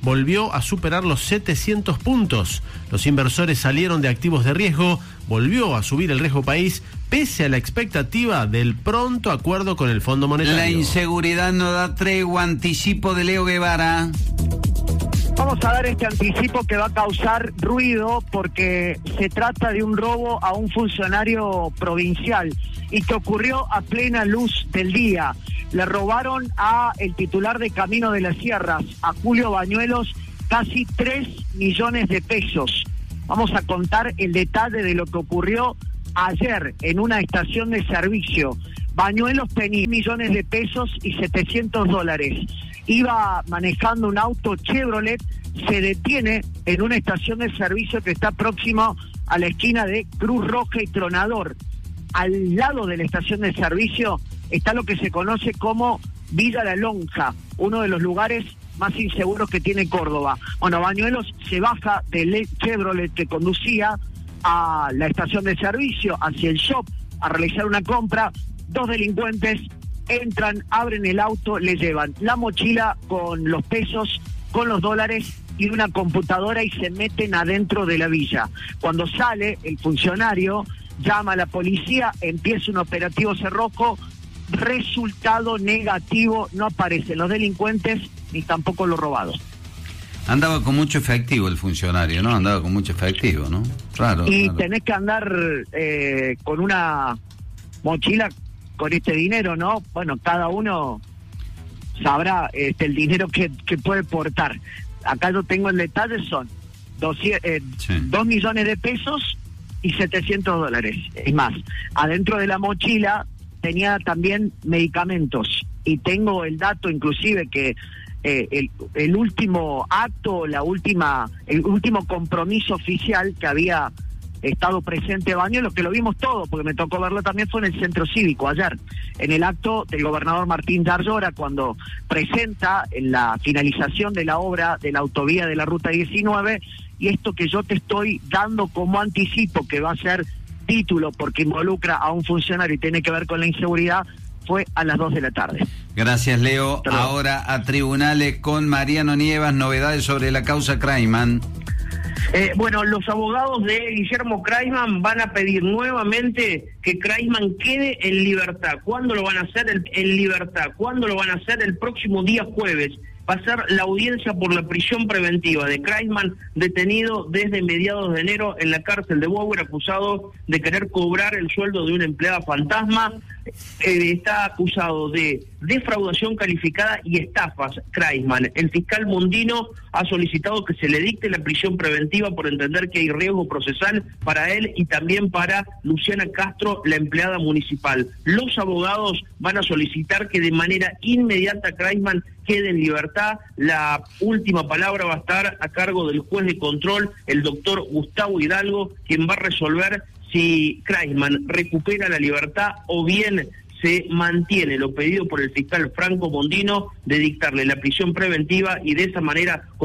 volvió a superar los 700 puntos. Los inversores salieron de activos de riesgo, volvió a subir el riesgo país, pese a la expectativa del pronto acuerdo con el Fondo Monetario. La inseguridad no da tregua, anticipo de Leo Guevara. Vamos a dar este anticipo que va a causar ruido porque se trata de un robo a un funcionario provincial y que ocurrió a plena luz del día. Le robaron a el titular de Camino de las Sierras, a Julio Bañuelos, casi 3 millones de pesos. Vamos a contar el detalle de lo que ocurrió ayer en una estación de servicio. Bañuelos tenía millones de pesos y $700. Iba manejando un auto Chevrolet, se detiene en una estación de servicio que está próximo a la esquina de Cruz Roja y Tronador. Al lado de la estación de servicio está lo que se conoce como Villa La Lonja, uno de los lugares más inseguros que tiene Córdoba. Bueno, Bañuelos se baja del Chevrolet que conducía a la estación de servicio, hacia el shop, a realizar una compra. 2 delincuentes entran, abren el auto, le llevan la mochila con los pesos, con los dólares y una computadora y se meten adentro de la villa. Cuando sale el funcionario, llama a la policía, empieza un operativo cerrojo, resultado negativo, no aparecen los delincuentes ni tampoco los robados. Andaba con mucho efectivo el funcionario, ¿no? Andaba con mucho efectivo, ¿no? Claro. Y claro. tenés que andar con una mochila con este dinero, ¿no? Bueno, cada uno sabrá el dinero que puede portar. Acá yo tengo el detalle, son 2 millones de pesos y $700. Es más, adentro de la mochila tenía también medicamentos y tengo el dato inclusive que el último acto, el último compromiso oficial que había estado presente Bañuelos, que lo vimos todo, porque me tocó verlo también, fue en el Centro Cívico ayer, en el acto del gobernador Martín Darlora, cuando presenta en la finalización de la obra de la autovía de la Ruta 19, y esto que yo te estoy dando como anticipo, que va a ser título porque involucra a un funcionario y tiene que ver con la inseguridad, fue a las 2 de la tarde. Gracias, Leo. Ahora a tribunales con Mariano Nievas, novedades sobre la causa Kreisman. Bueno, los abogados de Guillermo Kreisman van a pedir nuevamente que Kreisman quede en libertad. ¿Cuándo lo van a hacer? En libertad. ¿Cuándo lo van a hacer? El próximo día jueves. Va a ser la audiencia por la prisión preventiva de Kreisman, detenido desde mediados de enero en la cárcel de Bower, acusado de querer cobrar el sueldo de una empleada fantasma. Está acusado de defraudación calificada y estafas, Kreisman. El fiscal Mondino ha solicitado que se le dicte la prisión preventiva por entender que hay riesgo procesal para él y también para Luciana Castro, la empleada municipal. Los abogados van a solicitar que de manera inmediata Kreisman quede en libertad. La última palabra va a estar a cargo del juez de control, el doctor Gustavo Hidalgo, quien va a resolver si Kreisman recupera la libertad o bien se mantiene lo pedido por el fiscal Franco Mondino de dictarle la prisión preventiva y de esa manera